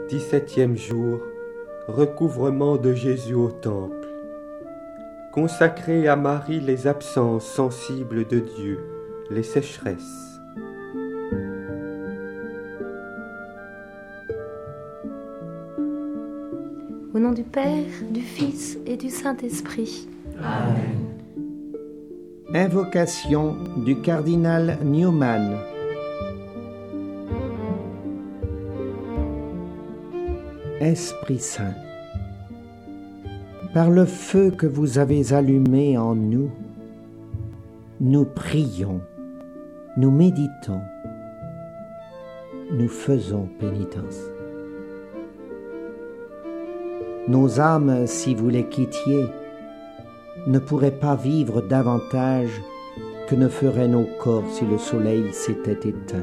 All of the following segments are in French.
17e jour, recouvrement de Jésus au temple. Consacrer à Marie les absences sensibles de Dieu, les sécheresses. Au nom du Père, du Fils et du Saint-Esprit. Amen. Invocation du cardinal Newman. Esprit Saint, par le feu que vous avez allumé en nous, nous prions, nous méditons, nous faisons pénitence. Nos âmes, si vous les quittiez, ne pourraient pas vivre davantage que ne feraient nos corps si le soleil s'était éteint.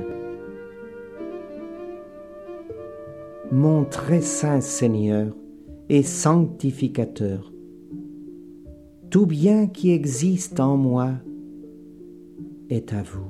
Mon très saint Seigneur et sanctificateur, tout bien qui existe en moi est à vous.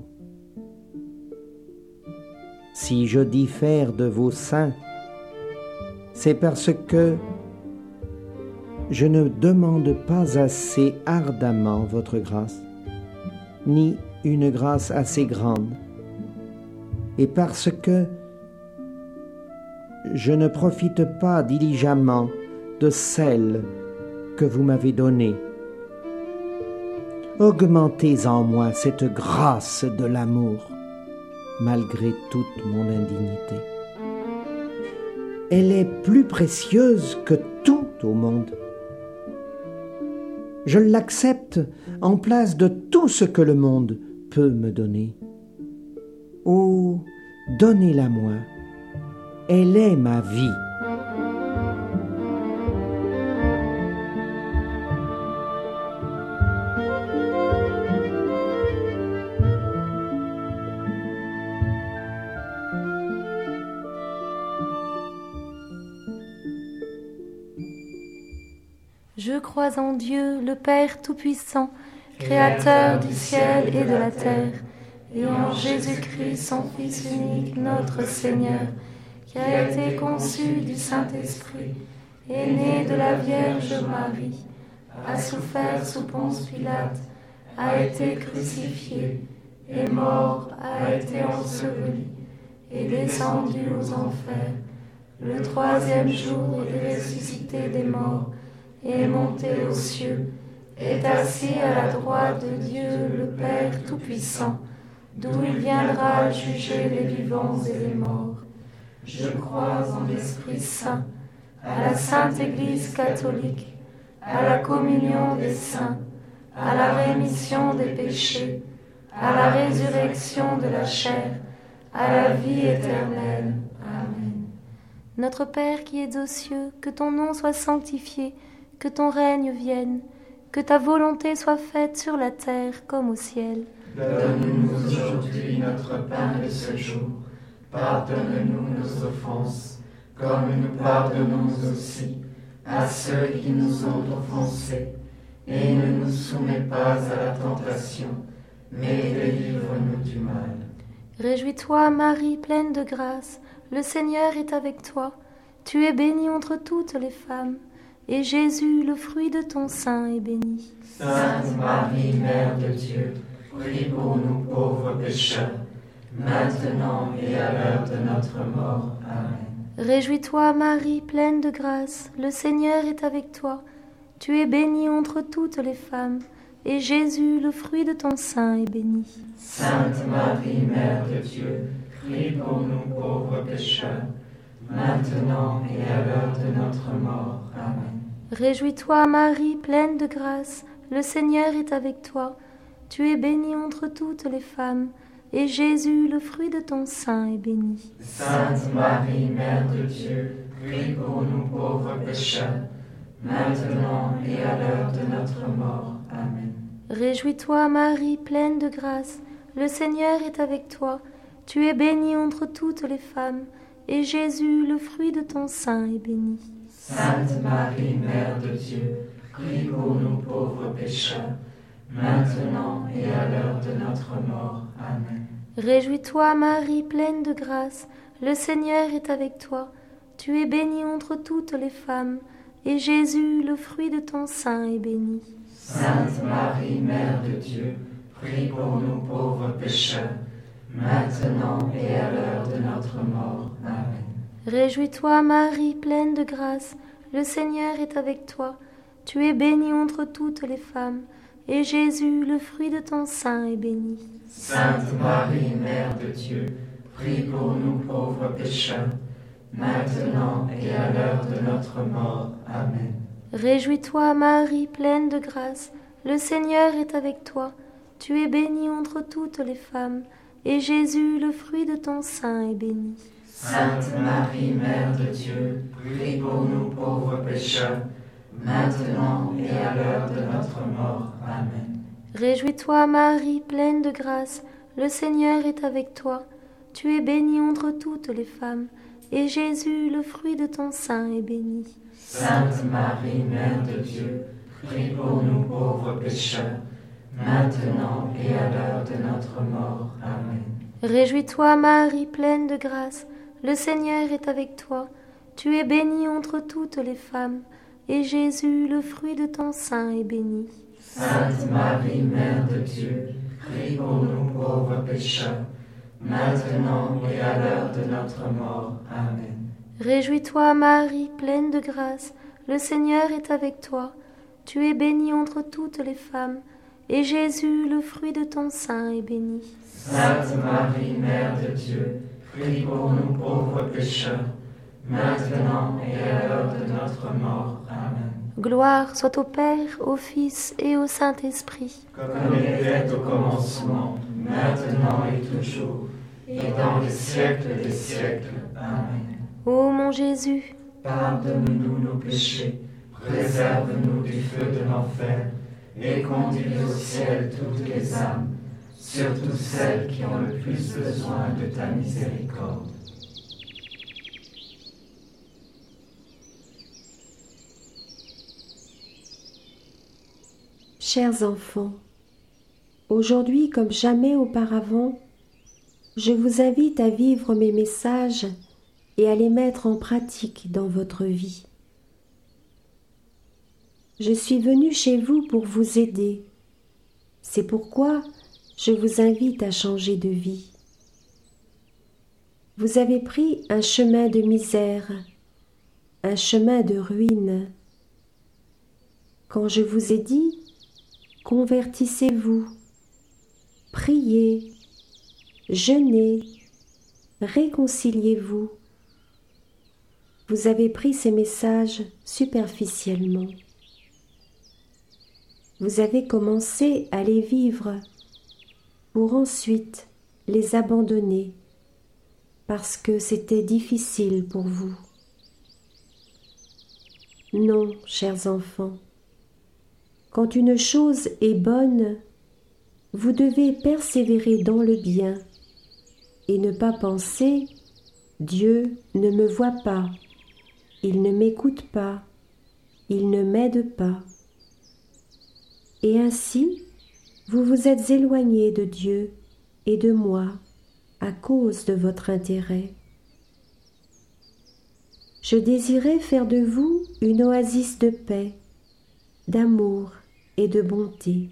Si je diffère de vos saints, c'est parce que je ne demande pas assez ardemment votre grâce, ni une grâce assez grande, et parce que je ne profite pas diligemment de celle que vous m'avez donnée. Augmentez en moi cette grâce de l'amour, malgré toute mon indignité. Elle est plus précieuse que tout au monde. Je l'accepte en place de tout ce que le monde peut me donner. Oh, donnez-la-moi. Elle est ma vie. Je crois en Dieu, le Père Tout-Puissant, Créateur du ciel et de la terre, et en Jésus-Christ, son Fils unique, notre Seigneur, qui a été conçu du Saint-Esprit, est né de la Vierge Marie, a souffert sous Ponce Pilate, a été crucifié, est mort, a été enseveli, est descendu aux enfers. Le troisième jour, il est ressuscité des morts, et est monté aux cieux, est assis à la droite de Dieu, le Père Tout-Puissant, d'où il viendra juger les vivants et les morts. Je crois en l'Esprit Saint, à la Sainte Église catholique, à la communion des saints, à la rémission des péchés, à la résurrection de la chair, à la vie éternelle. Amen. Notre Père qui es aux cieux, que ton nom soit sanctifié, que ton règne vienne, que ta volonté soit faite sur la terre comme au ciel. Donne-nous aujourd'hui notre pain de ce jour. Pardonne-nous nos offenses, comme nous pardonnons aussi à ceux qui nous ont offensés. Et ne nous soumets pas à la tentation, mais délivre-nous du mal. Réjouis-toi, Marie, pleine de grâce, le Seigneur est avec toi. Tu es bénie entre toutes les femmes, et Jésus, le fruit de ton sein, est béni. Sainte Marie, Mère de Dieu, prie pour nous pauvres pécheurs, maintenant et à l'heure de notre mort. Amen. Réjouis-toi, Marie, pleine de grâce, le Seigneur est avec toi. Tu es bénie entre toutes les femmes, et Jésus, le fruit de ton sein, est béni. Sainte Marie, Mère de Dieu, prie pour nous pauvres pécheurs, maintenant et à l'heure de notre mort. Amen. Réjouis-toi, Marie, pleine de grâce, le Seigneur est avec toi. Tu es bénie entre toutes les femmes, et Jésus, le fruit de ton sein, est béni. Sainte Marie, Mère de Dieu, prie pour nous pauvres pécheurs, maintenant et à l'heure de notre mort. Amen. Réjouis-toi, Marie, pleine de grâce, le Seigneur est avec toi. Tu es bénie entre toutes les femmes, et Jésus, le fruit de ton sein, est béni. Sainte Marie, Mère de Dieu, prie pour nous pauvres pécheurs, maintenant et à l'heure de notre mort. Amen. Réjouis-toi, Marie, pleine de grâce, le Seigneur est avec toi. tu es bénie entre toutes les femmes, et Jésus, le fruit de ton sein, est béni. Sainte Marie, Mère de Dieu, prie pour nous pauvres pécheurs, maintenant et à l'heure de notre mort. Amen. Réjouis-toi, Marie, pleine de grâce, le Seigneur est avec toi. Tu es bénie entre toutes les femmes, et Jésus, le fruit de ton sein, est béni. Sainte Marie, Mère de Dieu, prie pour nous pauvres pécheurs, maintenant et à l'heure de notre mort. Amen. Réjouis-toi, Marie, pleine de grâce, le Seigneur est avec toi. Tu es bénie entre toutes les femmes, et Jésus, le fruit de ton sein, est béni. Sainte Marie, Mère de Dieu, prie pour nous pauvres pécheurs, maintenant et à l'heure de notre mort. Amen. Réjouis-toi, Marie, pleine de grâce, le Seigneur est avec toi. Tu es bénie entre toutes les femmes, et Jésus, le fruit de ton sein, est béni. Sainte Marie, Mère de Dieu, prie pour nous pauvres pécheurs, maintenant et à l'heure de notre mort. Amen. Réjouis-toi, Marie, pleine de grâce, le Seigneur est avec toi. Tu es bénie entre toutes les femmes, et Jésus, le fruit de ton sein, est béni. Sainte Marie, Mère de Dieu, prie pour nous pauvres pécheurs, maintenant et à l'heure de notre mort. Amen. Réjouis-toi, Marie, pleine de grâce, le Seigneur est avec toi. Tu es bénie entre toutes les femmes, et Jésus, le fruit de ton sein, est béni. Sainte Marie, Mère de Dieu, prie pour nous pauvres pécheurs, maintenant et à l'heure de notre mort. Amen. Gloire soit au Père, au Fils et au Saint-Esprit. Comme il était au commencement, maintenant et toujours, et dans les siècles des siècles. Amen. Ô mon Jésus, pardonne-nous nos péchés, préserve-nous du feu de l'enfer, et conduis au ciel toutes les âmes, surtout celles qui ont le plus besoin de ta miséricorde. Chers enfants, aujourd'hui comme jamais auparavant, je vous invite à vivre mes messages et à les mettre en pratique dans votre vie. Je suis venue chez vous pour vous aider. C'est pourquoi je vous invite à changer de vie. Vous avez pris un chemin de misère, un chemin de ruine. Quand je vous ai dit « Convertissez-vous, priez, jeûnez, réconciliez-vous », vous avez pris ces messages superficiellement. Vous avez commencé à les vivre pour ensuite les abandonner parce que c'était difficile pour vous. Non, chers enfants, quand une chose est bonne, vous devez persévérer dans le bien et ne pas penser « Dieu ne me voit pas, il ne m'écoute pas, il ne m'aide pas ». Et ainsi, vous vous êtes éloignés de Dieu et de moi à cause de votre intérêt. Je désirais faire de vous une oasis de paix, d'amour et de bonté.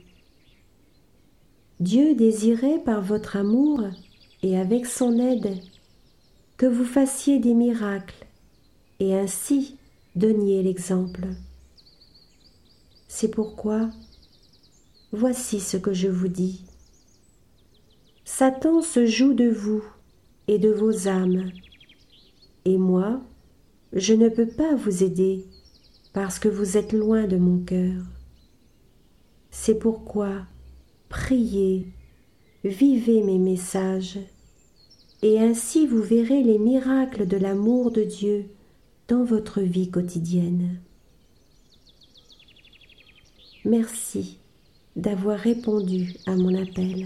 Dieu désirait par votre amour et avec son aide que vous fassiez des miracles et ainsi donniez l'exemple. C'est pourquoi voici ce que je vous dis. Satan se joue de vous et de vos âmes, et moi, je ne peux pas vous aider parce que vous êtes loin de mon cœur. C'est pourquoi priez, vivez mes messages, et ainsi vous verrez les miracles de l'amour de Dieu dans votre vie quotidienne. Merci d'avoir répondu à mon appel.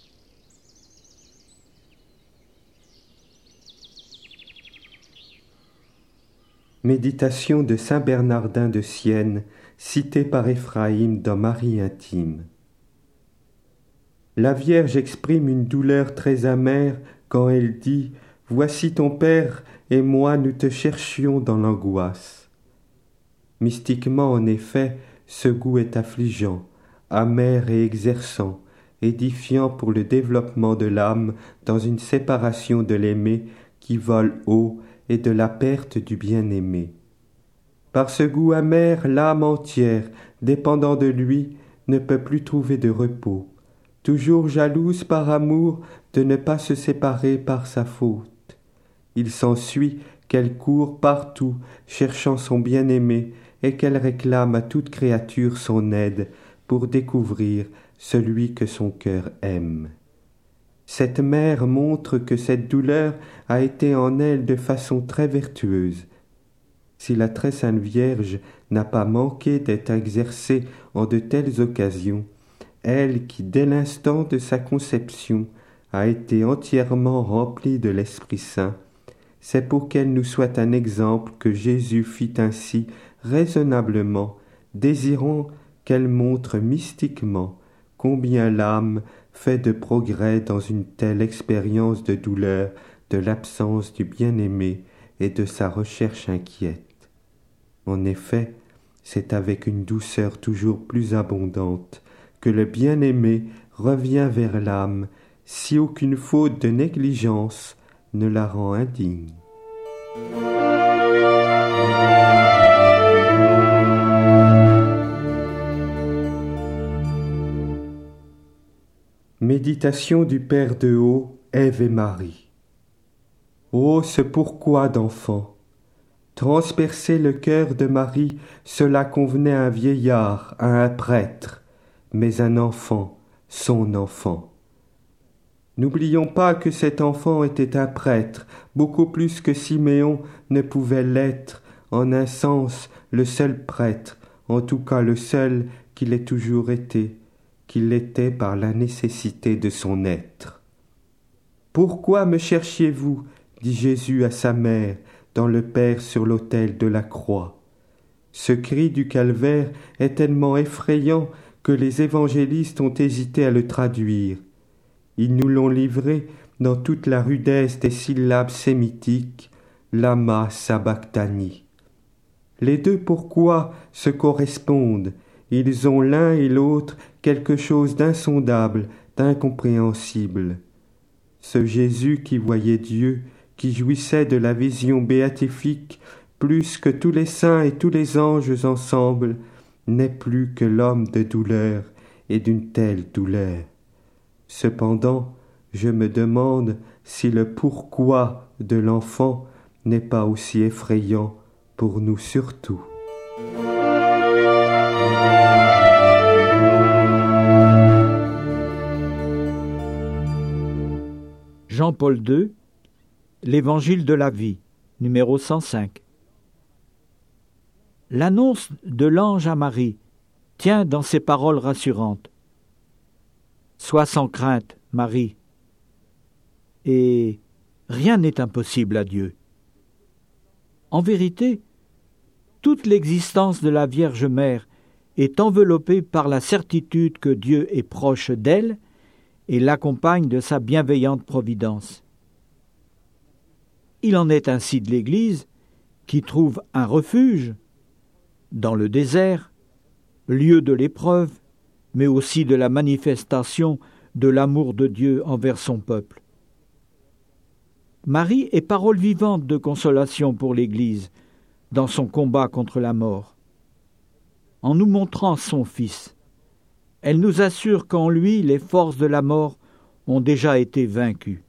Méditation de saint Bernardin de Sienne, cité par Éphraïm dans Marie intime. La Vierge exprime une douleur très amère quand elle dit « Voici ton Père et moi nous te cherchions dans l'angoisse. Mystiquement, en effet, ce goût est affligeant, amer et exerçant, édifiant pour le développement de l'âme dans une séparation de l'aimé qui vole haut et de la perte du bien-aimé. Par ce goût amer, l'âme entière, dépendant de lui, ne peut plus trouver de repos, toujours jalouse par amour de ne pas se séparer par sa faute. Il s'ensuit qu'elle court partout, cherchant son bien-aimé, et qu'elle réclame à toute créature son aide pour découvrir celui que son cœur aime. Cette mère montre que cette douleur a été en elle de façon très vertueuse. Si la très sainte Vierge n'a pas manqué d'être exercée en de telles occasions, elle qui, dès l'instant de sa conception, a été entièrement remplie de l'Esprit Saint, c'est pour qu'elle nous soit un exemple que Jésus fit ainsi raisonnablement, désirant qu'elle montre mystiquement combien l'âme fait de progrès dans une telle expérience de douleur, de l'absence du bien-aimé et de sa recherche inquiète. En effet, c'est avec une douceur toujours plus abondante que le bien-aimé revient vers l'âme si aucune faute de négligence ne la rend indigne. Méditation du Père de haut, Ève et Marie. Ô ce pourquoi d'enfant! Transpercer le cœur de Marie, cela convenait à un vieillard, à un prêtre, mais un enfant, son enfant. N'oublions pas que cet enfant était un prêtre, beaucoup plus que Siméon ne pouvait l'être, en un sens le seul prêtre, en tout cas le seul qu'il ait toujours été, qu'il l'était par la nécessité de son être. « Pourquoi me cherchiez-vous » dit Jésus à sa mère dans le Père sur l'autel de la croix. Ce cri du calvaire est tellement effrayant que les évangélistes ont hésité à le traduire. Ils nous l'ont livré dans toute la rudesse des syllabes sémitiques, lama sabachthani. Les deux pourquoi se correspondent. Ils ont l'un et l'autre quelque chose d'insondable, d'incompréhensible. Ce Jésus qui voyait Dieu, qui jouissait de la vision béatifique plus que tous les saints et tous les anges ensemble, n'est plus que l'homme de douleur et d'une telle douleur. Cependant, je me demande si le pourquoi de l'enfant n'est pas aussi effrayant pour nous surtout. Jean-Paul II, l'Évangile de la vie, numéro 105. L'annonce de l'ange à Marie tient dans ces paroles rassurantes. Sois sans crainte, Marie, et rien n'est impossible à Dieu. En vérité, toute l'existence de la Vierge Mère est enveloppée par la certitude que Dieu est proche d'elle et l'accompagne de sa bienveillante providence. Il en est ainsi de l'Église, qui trouve un refuge dans le désert, lieu de l'épreuve, mais aussi de la manifestation de l'amour de Dieu envers son peuple. Marie est parole vivante de consolation pour l'Église dans son combat contre la mort. En nous montrant son Fils, elle nous assure qu'en lui, les forces de la mort ont déjà été vaincues.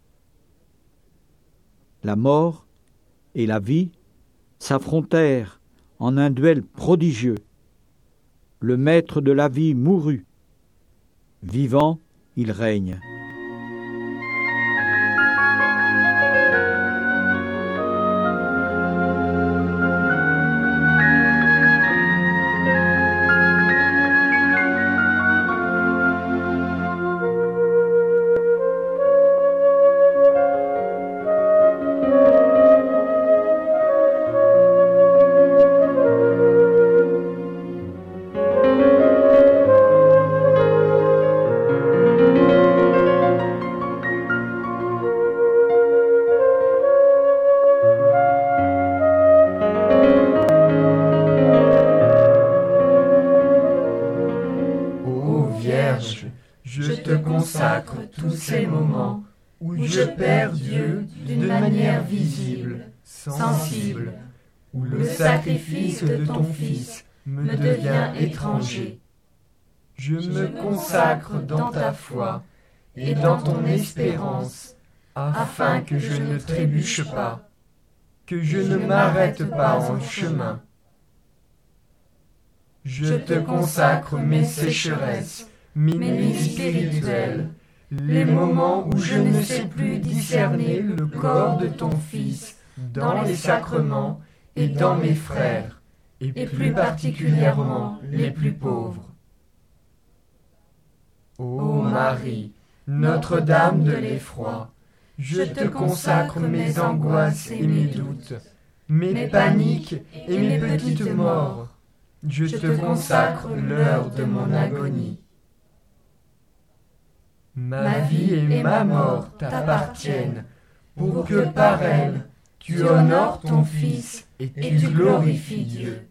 La mort et la vie s'affrontèrent en un duel prodigieux. Le maître de la vie mourut. Vivant, il règne. te consacre tous ces moments où je perds Dieu d'une manière visible, sensible, où le sacrifice de ton Fils me devient étranger. Je me consacre dans ta foi et dans ton espérance, afin que je ne trébuche pas, que je ne m'arrête pas en chemin. Je te consacre mes sécheresses, mes nuits spirituelles, les moments où je ne sais plus discerner le corps de ton Fils dans les sacrements et dans mes frères, et plus particulièrement les plus pauvres. Ô Marie, Notre-Dame de l'effroi, je te consacre mes angoisses et mes doutes, mes paniques et mes petites morts. Je te consacre l'heure de mon agonie. Ma vie et ma mort t'appartiennent, pour que par elles tu honores ton Fils et tu glorifies Dieu.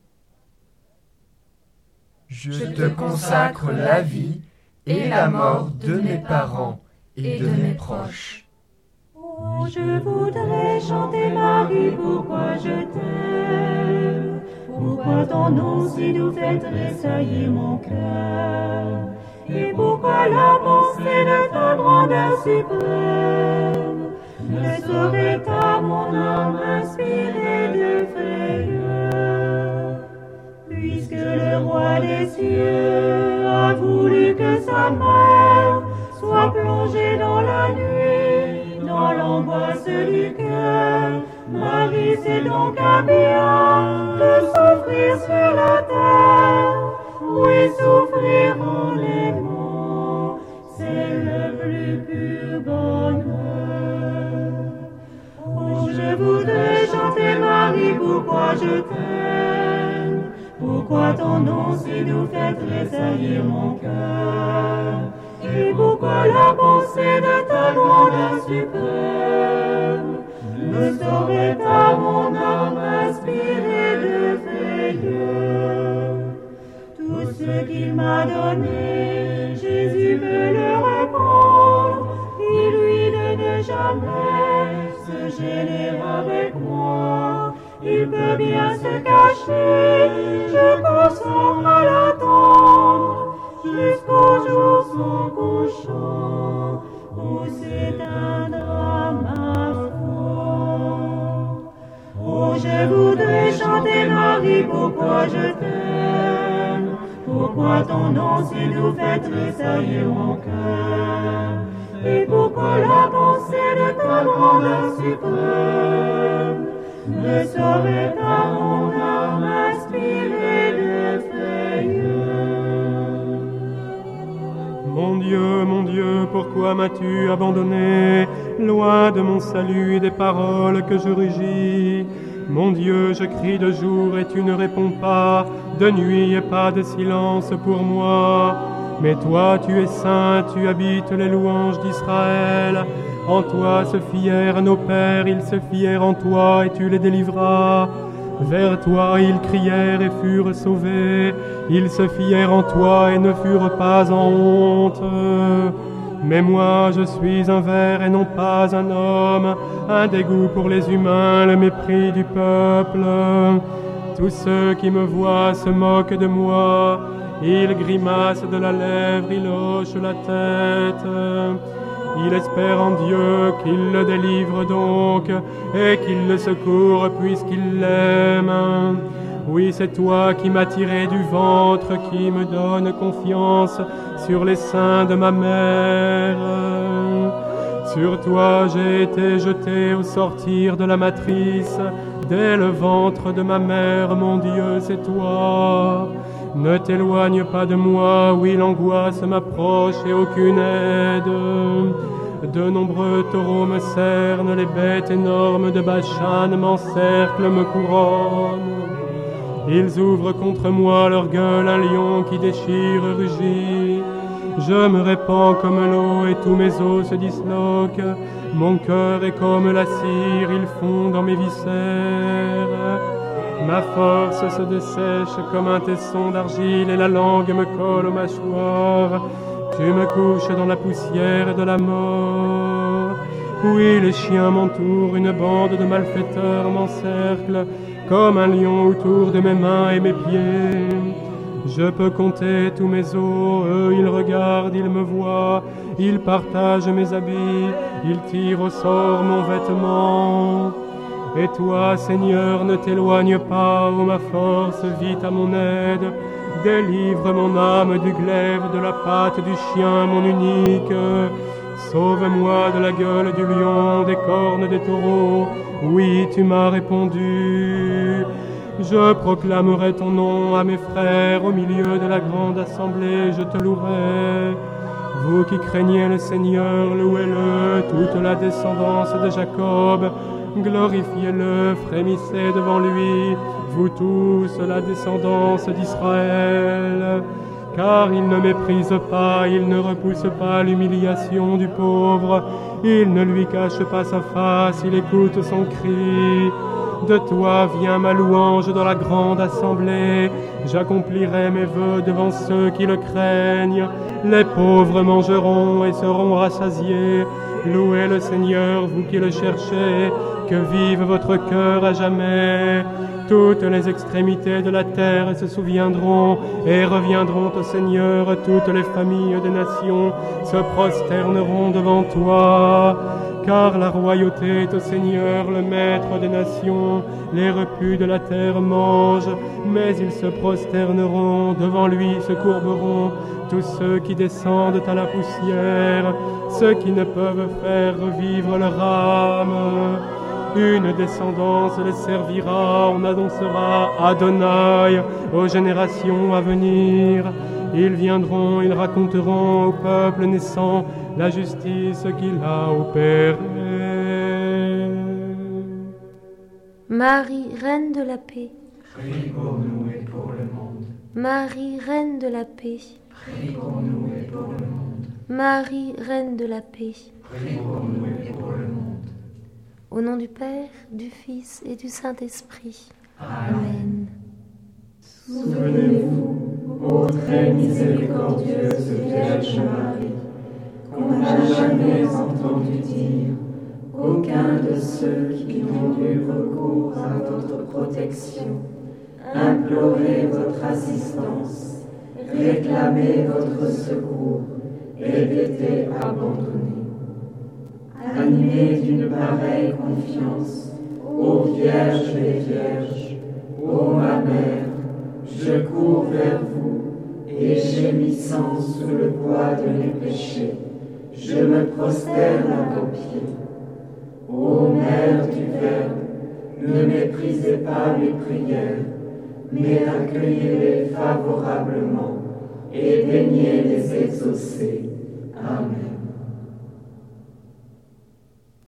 Je te consacre la vie et la mort de mes parents et de mes proches. Oh, je voudrais chanter Marie, pourquoi je t'aime, pourquoi ton nom si doux fait tressaillir mon cœur, et pourquoi la pensée de ta grandeur suprême ne saurait à mon âme inspirée de frayeur, puisque le roi des cieux a voulu que sa mère soit plongée dans la nuit, dans l'angoisse du cœur. Marie, c'est donc un bien de souffrir sur la terre. Oui, souffrir en aimant, c'est le plus pur bonheur. Oh, je voudrais chanter Marie, pourquoi je t'aime, pourquoi ton nom si doux fait tressaillir mon cœur, et pourquoi la pensée de ta grandeur suprême ne saurait à mon âme inspirer de frayeur. Tout ce qu'il m'a donné, Jésus peut le répondre. Il lui donne jamais se gêner avec moi. Il peut bien se cacher, je consens à l'attendre, jusqu'au jour son couchant, où s'éteindra ma foi. Oh, je voudrais chanter Marie, pourquoi je t'aime, pourquoi ton nom si doux fait tressaillir mon cœur, et pourquoi la pensée de ta grandeur suprême ne saurait à mon âme inspirer de frayeur. Mon Dieu, pourquoi m'as-tu abandonné, loin de mon salut et des paroles que je rugis? Mon Dieu, je crie de jour et tu ne réponds pas, de nuit et pas de silence pour moi. Mais toi, tu es saint, tu habites les louanges d'Israël. En toi se fièrent nos pères, ils se fièrent en toi et tu les délivras. Vers toi ils crièrent et furent sauvés, ils se fièrent en toi et ne furent pas en honte. Mais moi je suis un ver et non pas un homme, un dégoût pour les humains, le mépris du peuple. Tous ceux qui me voient se moquent de moi, ils grimacent de la lèvre, ils hochent la tête. Il espère en Dieu qu'il le délivre donc, et qu'il le secourt puisqu'il l'aime. Oui, c'est toi qui m'as tiré du ventre, qui me donne confiance sur les seins de ma mère. Sur toi j'ai été jeté au sortir de la matrice, dès le ventre de ma mère, mon Dieu, c'est toi. Ne t'éloigne pas de moi, oui, l'angoisse m'approche et aucune aide. De nombreux taureaux me cernent, les bêtes énormes de Bachan m'encerclent, me couronnent. Ils ouvrent contre moi leur gueule, un lion qui déchire rugit. Je me répands comme l'eau et tous mes os se disloquent. Mon cœur est comme la cire, il fond dans mes viscères. Ma force se dessèche comme un tesson d'argile et la langue me colle aux mâchoires. Tu me couches dans la poussière de la mort. Oui, les chiens m'entourent, une bande de malfaiteurs m'encercle, comme un lion autour de mes mains et mes pieds. Je peux compter tous mes os, eux ils regardent, ils me voient, ils partagent mes habits, ils tirent au sort mon vêtement. Et toi, Seigneur, ne t'éloigne pas, ô ma force, vite à mon aide. Délivre mon âme du glaive, de la patte du chien, mon unique. Sauve-moi de la gueule du lion, des cornes des taureaux. Oui, tu m'as répondu. Je proclamerai ton nom à mes frères, au milieu de la grande assemblée, je te louerai. Vous qui craignez le Seigneur, louez-le, toute la descendance de Jacob. Glorifiez-le, frémissez devant lui, vous tous, la descendance d'Israël. Car il ne méprise pas, il ne repousse pas l'humiliation du pauvre, il ne lui cache pas sa face, il écoute son cri. De toi vient ma louange dans la grande assemblée, j'accomplirai mes vœux devant ceux qui le craignent. Les pauvres mangeront et seront rassasiés. Louez le Seigneur, vous qui le cherchez, que vive votre cœur à jamais. Toutes les extrémités de la terre se souviendront et reviendront au Seigneur. Toutes les familles des nations se prosterneront devant toi. Car la royauté est au Seigneur, le maître des nations. Les repus de la terre mangent, mais ils se prosterneront. Devant lui se courberont tous ceux qui descendent à la poussière, ceux qui ne peuvent faire revivre leur âme. Une descendance les servira, on annoncera Adonai aux générations à venir. Ils viendront, ils raconteront au peuple naissant la justice qu'il a opérée. Marie, Reine de la paix. Prie pour nous et pour le monde. Marie, Reine de la paix. Prie pour nous et pour le monde. Marie, Reine de la paix. Prie pour nous et pour le monde. Au nom du Père, du Fils et du Saint-Esprit. Amen. Souvenez-vous, ô très miséricordieuse Vierge Marie, qu'on n'a jamais entendu dire aucun de ceux qui ont eu recours à votre protection, implorer votre assistance, réclamer votre secours et été abandonné. Animée d'une pareille confiance, ô Vierge des Vierges, ô ma Mère, je cours vers vous et gémissant sous le poids de mes péchés, je me prosterne à vos pieds. Ô Mère du Verbe, ne méprisez pas mes prières, mais accueillez-les favorablement et daignez les exaucer. Amen.